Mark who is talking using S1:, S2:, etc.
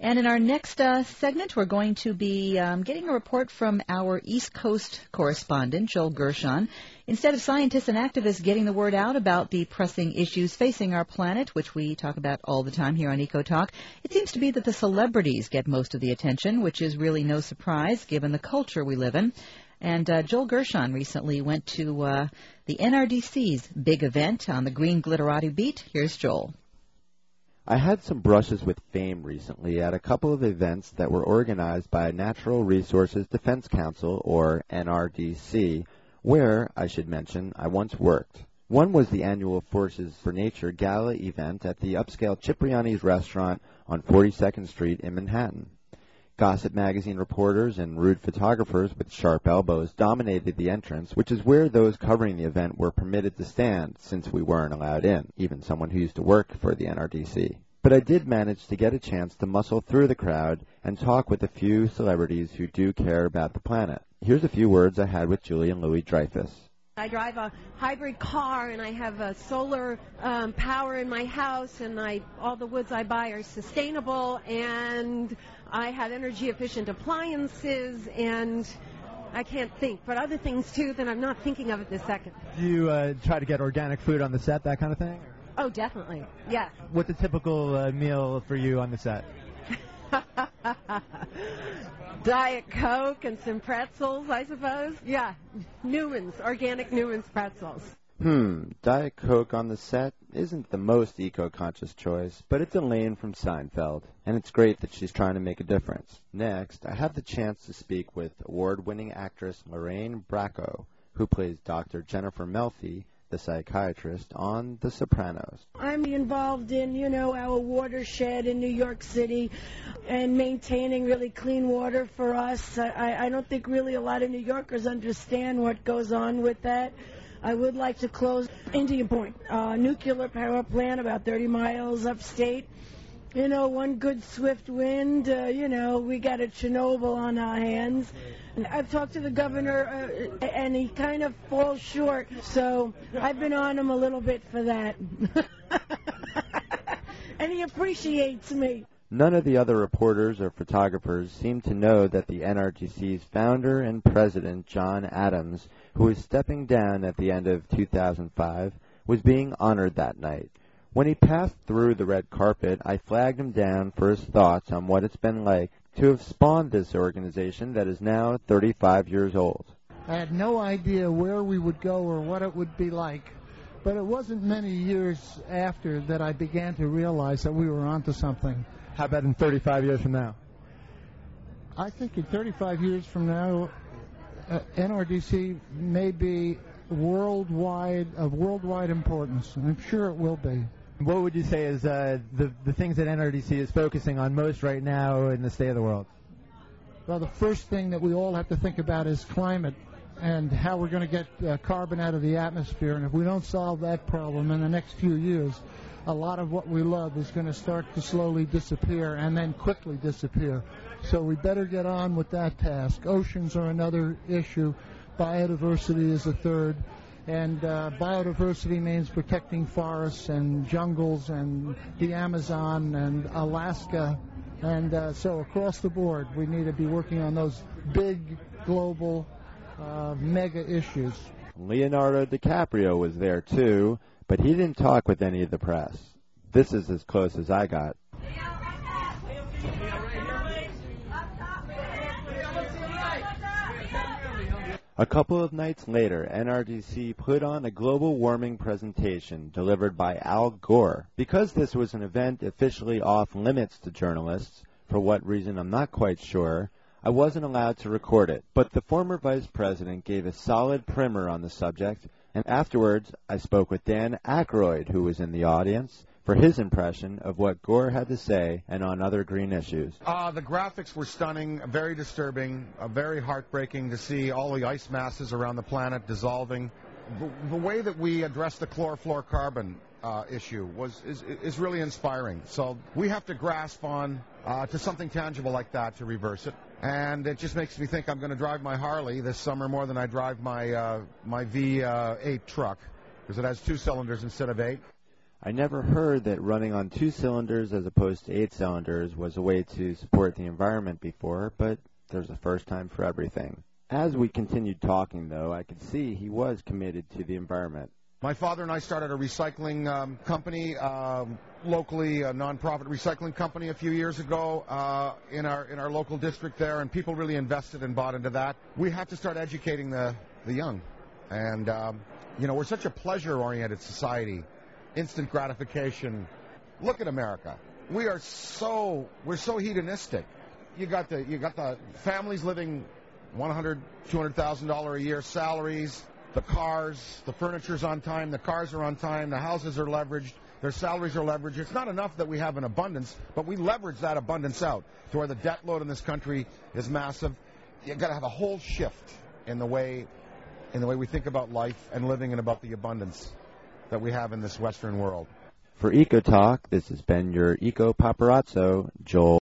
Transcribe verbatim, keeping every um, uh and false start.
S1: And in our next uh, segment, we're going to be um, getting a report from our East Coast correspondent, Joel Gershon. Instead of scientists and activists getting the word out about the pressing issues facing our planet, which we talk about all the time here on Eco Talk, it seems to be that the celebrities get most of the attention, which is really no surprise given the culture we live in. And uh, Joel Gershon recently went to uh, the N R D C's big event on the Green Glitterati Beat. Here's Joel.
S2: I had some brushes with fame recently at a couple of events that were organized by Natural Resources Defense Council, or N R D C, where, I should mention, I once worked. One was the annual Forces for Nature Gala event at the upscale Cipriani's restaurant on forty-second Street in Manhattan. Gossip magazine reporters and rude photographers with sharp elbows dominated the entrance, which is where those covering the event were permitted to stand, since we weren't allowed in, even someone who used to work for the N R D C. But I did manage to get a chance to muscle through the crowd and talk with a few celebrities who do care about the planet. Here's a few words I had with Julian Louis-Dreyfus.
S3: I drive a hybrid car, and I have a solar um, power in my house, and I all the woods I buy are sustainable, and I have energy-efficient appliances, and I can't think, but other things, too, that I'm not thinking of at this second.
S4: Do you uh, try to get organic food on the set, that kind of thing?
S3: Oh, definitely, yes.
S4: What's a typical uh, meal for you on the set?
S3: Diet Coke and some pretzels, I suppose. Yeah, Newman's, organic Newman's pretzels.
S2: Hmm, Diet Coke on the set isn't the most eco-conscious choice, but it's Elaine from Seinfeld, and it's great that she's trying to make a difference. Next, I have the chance to speak with award-winning actress Lorraine Bracco, who plays Doctor Jennifer Melfi, the psychiatrist, on The Sopranos.
S5: I'm involved in, you know, our watershed in New York City and maintaining really clean water for us. I, I don't think really a lot of New Yorkers understand what goes on with that. I would like to close Indian Point, uh, nuclear power plant about thirty miles upstate. You know, one good swift wind, uh, you know, we got a Chernobyl on our hands. I've talked to the governor, uh, and he kind of falls short, so I've been on him a little bit for that. And he appreciates me.
S2: None of the other reporters or photographers seem to know that the N R D C's founder and president, John Adams, who was stepping down at the end of two thousand five, was being honored that night. When he passed through the red carpet, I flagged him down for his thoughts on what it's been like to have spawned this organization that is now thirty-five years old.
S6: I had no idea where we would go or what it would be like, but it wasn't many years after that I began to realize that we were onto something.
S4: How about in thirty-five years from now?
S6: I think in thirty-five years from now, uh, N R D C may be worldwide, of worldwide importance, and I'm sure it will be.
S4: What would you say is uh, the, the things that N R D C is focusing on most right now in the state of the world?
S6: Well, the first thing that we all have to think about is climate and how we're going to get uh, carbon out of the atmosphere. And if we don't solve that problem in the next few years, a lot of what we love is going to start to slowly disappear and then quickly disappear. So we better get on with that task. Oceans are another issue. Biodiversity is a third. And uh, biodiversity means protecting forests and jungles and the Amazon and Alaska. And uh, so across the board, we need to be working on those big global uh, mega issues.
S2: Leonardo DiCaprio was there too, but he didn't talk with any of the press. This is as close as I got. A couple of nights later, N R D C put on a global warming presentation delivered by Al Gore. Because this was an event officially off limits to journalists, for what reason I'm not quite sure, I wasn't allowed to record it. But the former vice president gave a solid primer on the subject, and afterwards I spoke with Dan Aykroyd, who was in the audience, for his impression of what Gore had to say and on other green issues.
S7: Uh, the graphics were stunning, very disturbing, uh, very heartbreaking to see all the ice masses around the planet dissolving. The, the way that we addressed the chlorofluorocarbon uh, issue was is, is really inspiring. So we have to grasp on uh, to something tangible like that to reverse it. And it just makes me think I'm going to drive my Harley this summer more than I drive my uh, my V eight truck, because it has two cylinders instead of eight.
S2: I never heard that running on two cylinders as opposed to eight cylinders was a way to support the environment before, but there's a first time for everything. As we continued talking, though, I could see he was committed to the environment.
S7: My father and I started a recycling um, company, um, locally, a nonprofit recycling company a few years ago uh, in our in our local district there, and people really invested and bought into that. We have to start educating the, the young. And, um, you know, we're such a pleasure-oriented society, instant gratification. Look at America. We are so, we're so hedonistic. You got the, you got the families living one hundred thousand dollars, two hundred thousand dollars a year salaries. The cars, the furniture's on time, the cars are on time, the houses are leveraged, their salaries are leveraged. It's not enough that we have an abundance, but we leverage that abundance out to where the debt load in this country is massive. You've got to have a whole shift in the way in the way we think about life and living and about the abundance that we have in this Western world.
S2: For Eco Talk, this has been your Eco Paparazzo, Joel